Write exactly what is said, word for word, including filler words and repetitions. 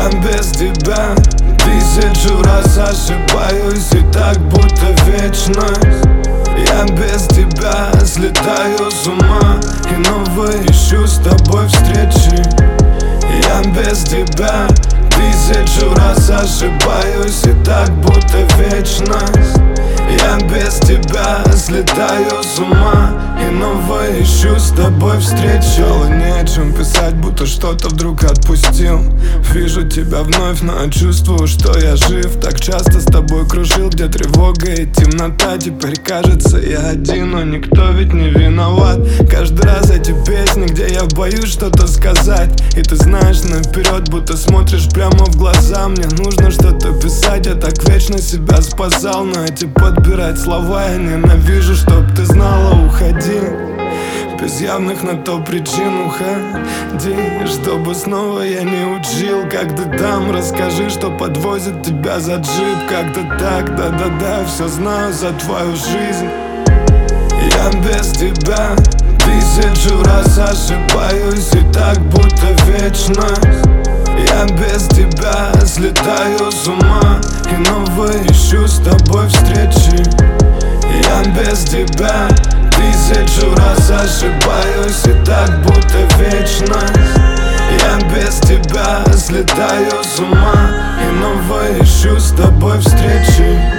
Я без тебя тысячу раз ошибаюсь, и так будто вечность. Я без тебя слетаю с ума и новые ищу с тобой встречи. Я без тебя тысячу раз ошибаюсь, и так будто вечность. Я без тебя слетаю с ума и новое ищу с тобой встречи. Не о чем писать, будто что-то вдруг отпустил. Вижу тебя вновь, но я чувствую, что я жив. Так часто с тобой кружил, где тревога и темнота. Теперь кажется, я один, но никто ведь не виноват. Каждый раз эти песни, где я боюсь что-то сказать, и ты знаешь наперед, будто смотришь прямо в глаза. Мне нужно что-то писать, я так вечно себя спасал, но эти подбирать слова я ненавижу. Чтоб ты знала, уходи без явных на то причин, уходи, чтобы снова я не учил. Как ты там, расскажи, что подвозит тебя за джип. Как-то так, да-да-да, все знаю за твою жизнь. Я без тебя тысячу раз ошибаюсь, и так будто вечность. Я без тебя слетаю с ума и новые ищу с тобой встречи. Я без тебя тысячу раз ошибаюсь, и так будто вечность. Я без тебя слетаю с ума и новые ищу с тобой встречи.